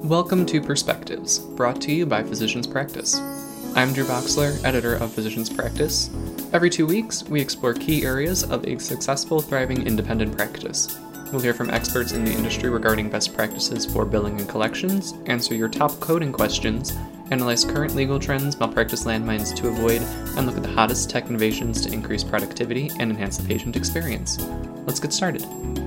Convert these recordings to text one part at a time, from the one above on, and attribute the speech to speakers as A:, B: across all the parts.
A: Welcome to Perspectives, brought to you by Physicians Practice. I'm Drew Boxler, editor of Physicians Practice. Every 2 weeks, we explore key areas of a successful, thriving independent practice. We'll hear from experts in the industry regarding best practices for billing and collections, answer your top coding questions, analyze current legal trends, malpractice landmines to avoid, and look at the hottest tech innovations to increase productivity and enhance the patient experience. Let's get started.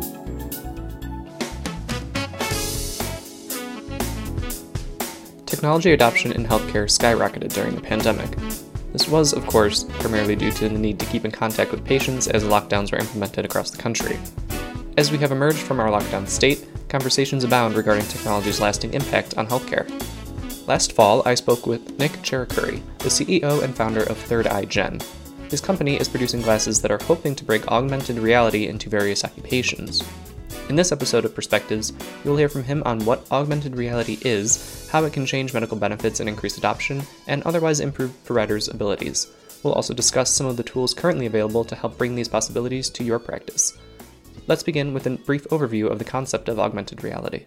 A: Technology adoption in healthcare skyrocketed during the pandemic. This was, of course, primarily due to the need to keep in contact with patients as lockdowns were implemented across the country. As we have emerged from our lockdown state, conversations abound regarding technology's lasting impact on healthcare. Last fall, I spoke with Nick Cherukuri, the CEO and founder of Third Eye Gen. His company is producing glasses that are hoping to bring augmented reality into various occupations. In this episode of Perspectives, you will hear from him on what augmented reality is, how it can change medical benefits and increase adoption, and otherwise improve providers' abilities. We'll also discuss some of the tools currently available to help bring these possibilities to your practice. Let's begin with a brief overview of the concept of augmented reality.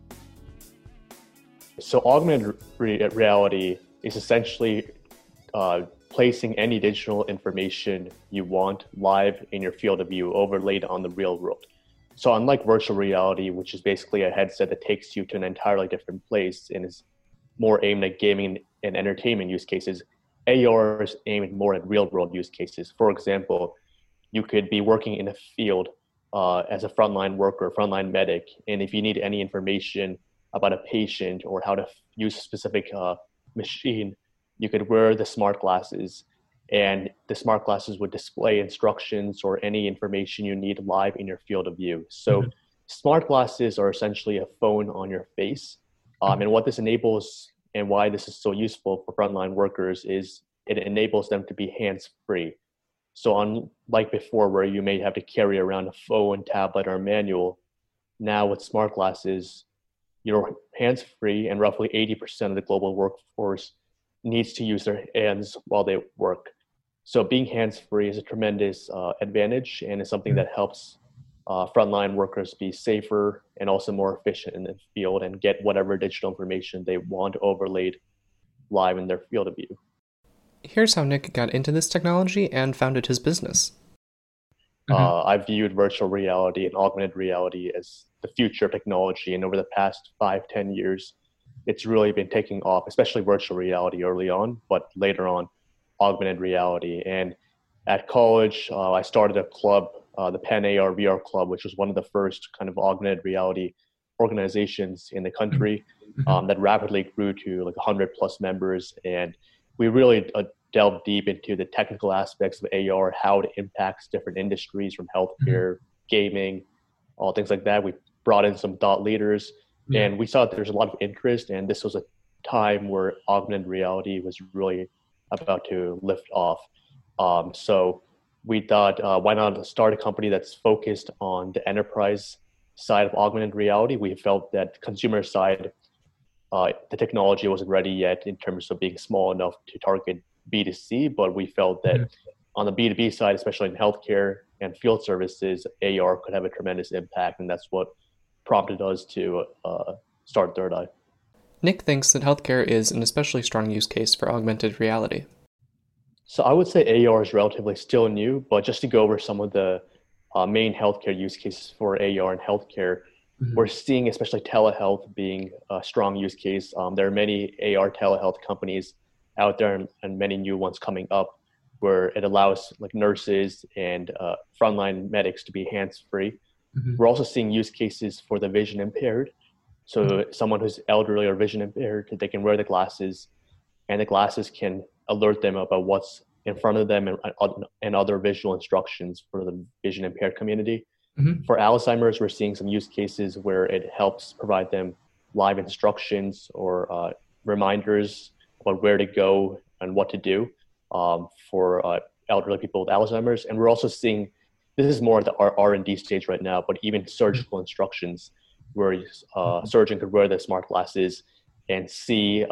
B: So augmented reality is essentially placing any digital information you want live in your field of view overlaid on the real world. So unlike virtual reality, which is basically a headset that takes you to an entirely different place and is more aimed at gaming and entertainment use cases, AR is aimed more at real world use cases. For example, you could be working in a field as a frontline worker, frontline medic, and if you need any information about a patient or how to use a specific machine, you could wear the smart glasses, and the smart glasses would display instructions or any information you need live in your field of view. So smart glasses are essentially a phone on your face. And what this enables and why this is so useful for frontline workers is it enables them to be hands-free. So unlike before where you may have to carry around a phone, tablet, or manual, now with smart glasses, you're hands-free, and roughly 80% of the global workforce needs to use their hands while they work. So being hands-free is a tremendous advantage, and is something that helps frontline workers be safer and also more efficient in the field and get whatever digital information they want overlaid live in their field of view.
A: Here's how Nick got into this technology and founded his business.
B: I viewed virtual reality and augmented reality as the future of technology, and over the past 5-10 years, it's really been taking off, especially virtual reality early on, but later on, augmented reality. And at college, I started a club, the Penn AR VR Club, which was one of the first kind of augmented reality organizations in the country that rapidly grew to like 100 plus members. And we really delved deep into the technical aspects of AR, how it impacts different industries from healthcare, gaming, all things like that. We brought in some thought leaders, and we saw that there's a lot of interest, and this was a time where augmented reality was really about to lift off. So we thought, why not start a company that's focused on the enterprise side of augmented reality? We felt that consumer side, the technology wasn't ready yet in terms of being small enough to target B2C, but we felt that on the B2B side, especially in healthcare and field services, AR could have a tremendous impact, and that's what prompted us to start Third Eye.
A: Nick thinks that healthcare is an especially strong use case for augmented reality.
B: So I would say AR is relatively still new, but just to go over some of the main healthcare use cases for AR in healthcare, we're seeing especially telehealth being a strong use case. There are many AR telehealth companies out there and many new ones coming up where it allows like nurses and frontline medics to be hands-free. We're also seeing use cases for the vision impaired. So someone who's elderly or vision impaired, they can wear the glasses, and the glasses can alert them about what's in front of them and other visual instructions for the vision impaired community. For Alzheimer's, we're seeing some use cases where it helps provide them live instructions or reminders about where to go and what to do for elderly people with Alzheimer's. And we're also seeing, this is more at the R&D stage right now, but even surgical instructions where a surgeon could wear the smart glasses and see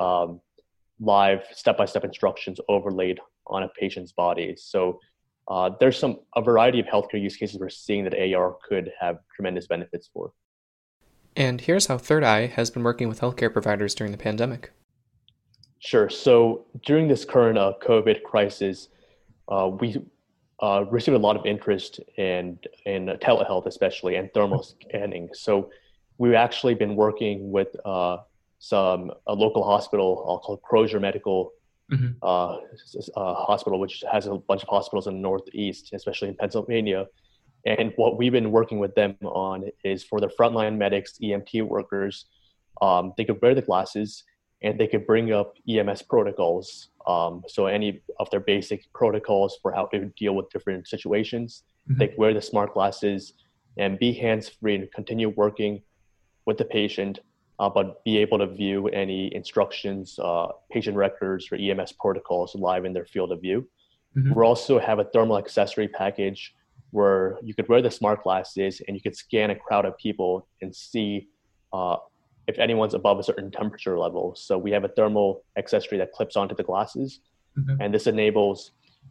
B: live step-by-step instructions overlaid on a patient's body. So there's a variety of healthcare use cases we're seeing that AR could have tremendous benefits for.
A: And here's how Third Eye has been working with healthcare providers during the pandemic.
B: Sure. So during this current COVID crisis, we received a lot of interest in telehealth, especially, and thermal scanning. So we've actually been working with a local hospital called Crozier Medical Hospital, which has a bunch of hospitals in the Northeast, especially in Pennsylvania. And what we've been working with them on is for the frontline medics, EMT workers, they could wear the glasses and they could bring up EMS protocols. So any of their basic protocols for how to deal with different situations, they could wear the smart glasses and be hands-free and continue working with the patient, but be able to view any instructions, patient records, or EMS protocols live in their field of view. We also have a thermal accessory package where you could wear the smart glasses and you could scan a crowd of people and see if anyone's above a certain temperature level. So we have a thermal accessory that clips onto the glasses, and this enables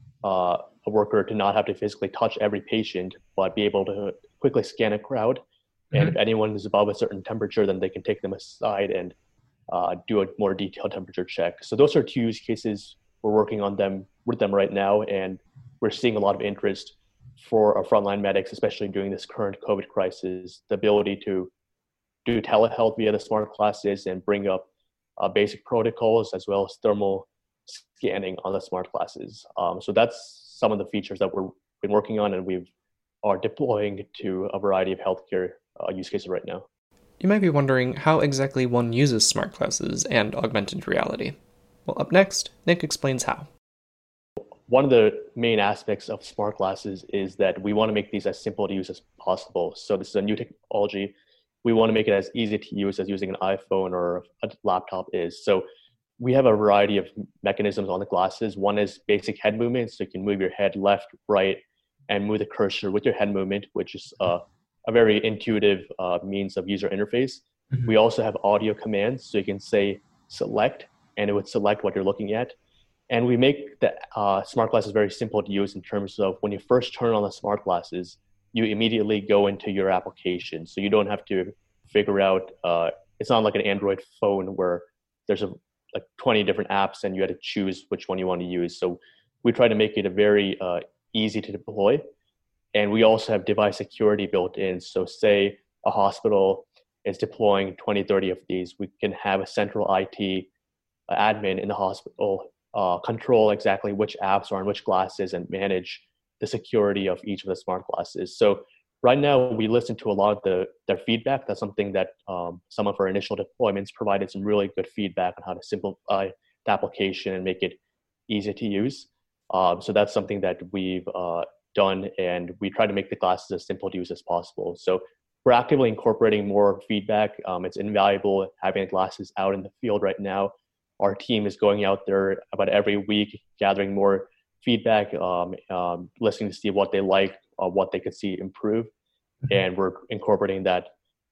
B: a worker to not have to physically touch every patient, but be able to quickly scan a crowd. And if anyone is above a certain temperature, then they can take them aside and do a more detailed temperature check. So those are two use cases we're working on with them right now, and we're seeing a lot of interest for our frontline medics, especially during this current COVID crisis, the ability to do telehealth via the smart glasses and bring up basic protocols as well as thermal scanning on the smart glasses. So that's some of the features that we've been working on and we are deploying to a variety of healthcare use cases right now.
A: You might be wondering how exactly one uses smart glasses and augmented reality. Well, up next, Nick explains how.
B: One of the main aspects of smart glasses is that we want to make these as simple to use as possible. So this is a new technology. We want to make it as easy to use as using an iPhone or a laptop is. So we have a variety of mechanisms on the glasses. One is basic head movement. So you can move your head left, right, and move the cursor with your head movement, which is a very intuitive means of user interface. We also have audio commands. So you can say select, and it would select what you're looking at. And we make the smart glasses very simple to use in terms of when you first turn on the smart glasses, you immediately go into your application. So you don't have to figure out, it's not like an Android phone where there's like 20 different apps and you had to choose which one you want to use. So we try to make it a very easy to deploy. And we also have device security built in. So say a hospital is deploying 20, 30 of these, we can have a central IT admin in the hospital control exactly which apps are on which glasses and manage the security of each of the smart glasses. So right now we listen to a lot of their feedback. That's something that some of our initial deployments provided some really good feedback on how to simplify the application and make it easy to use. So that's something that we've done, and we try to make the glasses as simple to use as possible. So we're actively incorporating more feedback. It's invaluable having the glasses out in the field right now. Our team is going out there about every week, gathering more feedback, listening to see what they like, what they could see improve, and we're incorporating that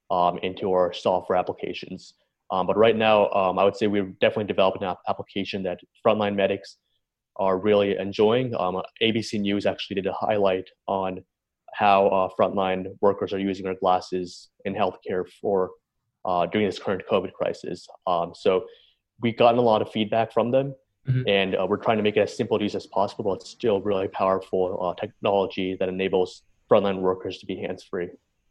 B: into our software applications. But right now, I would say we've definitely developed an application that frontline medics are really enjoying. ABC News actually did a highlight on how frontline workers are using our glasses in healthcare for during this current COVID crisis. So we've gotten a lot of feedback from them, and we're trying to make it as simple to use as possible. It's still really powerful technology that enables frontline workers to be hands-free.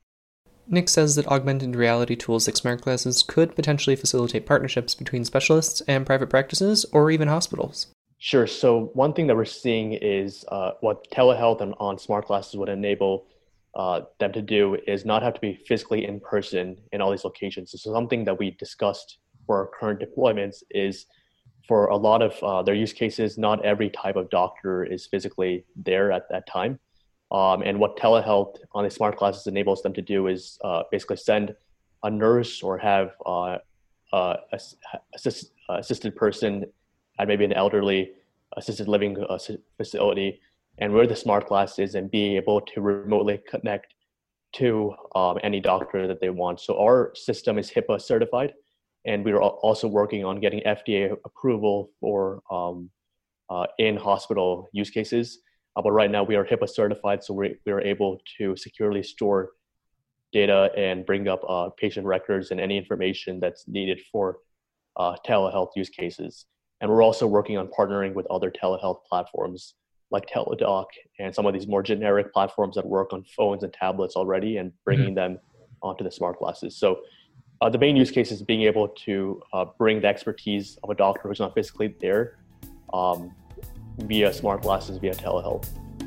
A: Nick says that augmented reality tools like smart glasses could potentially facilitate partnerships between specialists and private practices or even hospitals.
B: Sure. So one thing that we're seeing is what telehealth and on smart glasses would enable them to do is not have to be physically in person in all these locations. So something that we discussed for our current deployments is for a lot of their use cases, not every type of doctor is physically there at that time. And what telehealth on the smart glasses enables them to do is basically send a nurse or have assisted person at maybe an elderly assisted living facility and wear the smart glasses and be able to remotely connect to any doctor that they want. So our system is HIPAA certified, and we are also working on getting FDA approval for in-hospital use cases. But right now we are HIPAA certified, so we are able to securely store data and bring up patient records and any information that's needed for telehealth use cases. And we're also working on partnering with other telehealth platforms like Teladoc and some of these more generic platforms that work on phones and tablets already, and bringing them onto the smart glasses. So the main use case is being able to bring the expertise of a doctor who's not physically there via smart glasses, via telehealth.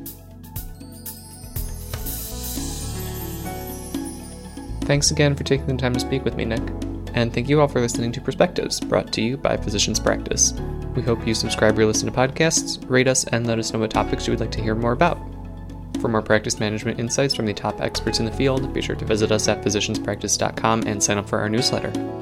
A: Thanks again for taking the time to speak with me, Nick. And thank you all for listening to Perspectives, brought to you by Physicians Practice. We hope you subscribe or listen to podcasts, rate us, and let us know what topics you would like to hear more about. For more practice management insights from the top experts in the field, be sure to visit us at physicianspractice.com and sign up for our newsletter.